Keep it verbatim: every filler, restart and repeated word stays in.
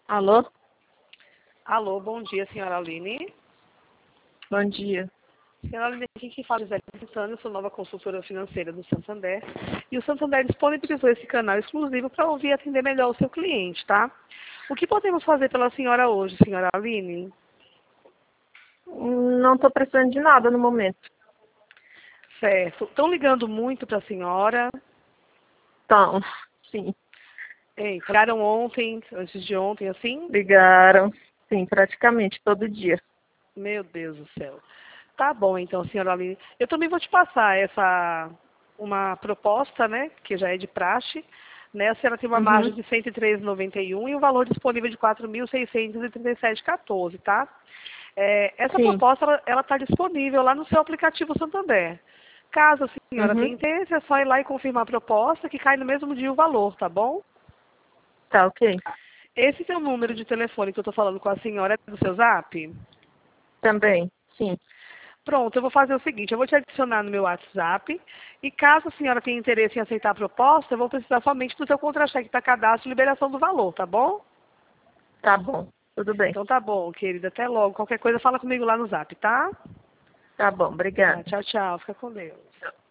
Alô? Alô, bom dia, senhora Aline. Bom dia. Senhora Aline, aqui quem fala é Zé Santana, eu sou nova consultora financeira do Santander. E o Santander disponibilizou esse canal exclusivo para ouvir e atender melhor o seu cliente, tá? O que podemos fazer pela senhora hoje, senhora Aline? Não estou precisando de nada no momento. Certo. Estão ligando muito para a senhora? Então, sim, Ei, ligaram ontem, antes de ontem, assim? ligaram, sim, praticamente todo dia. Meu Deus do céu. Tá bom, então, senhora Aline. Eu também vou te passar essa uma proposta, né, que já é de praxe. Né, a senhora tem uma Uhum, margem de cento e três reais e noventa e um centavos e um valor disponível de quatro mil seiscentos e trinta e sete reais e quatorze centavos, tá? É, essa sim, proposta, ela está disponível lá no seu aplicativo Santander. Caso a senhora uhum, tenha interesse, é só ir lá e confirmar a proposta, que cai no mesmo dia o valor, tá bom? tá ok. Esse é o número de telefone que eu estou falando com a senhora é do seu zap? Também, sim, Pronto, eu vou fazer o seguinte, eu vou te adicionar no meu WhatsApp e caso a senhora tenha interesse em aceitar a proposta, eu vou precisar somente do seu contra-cheque para cadastro e liberação do valor, tá bom? tá bom, tudo bem. Então tá bom, querida, até logo. Qualquer coisa fala comigo lá no Zap, tá? Tá bom, Tá, obrigada. tchau, tchau. Fica com Deus.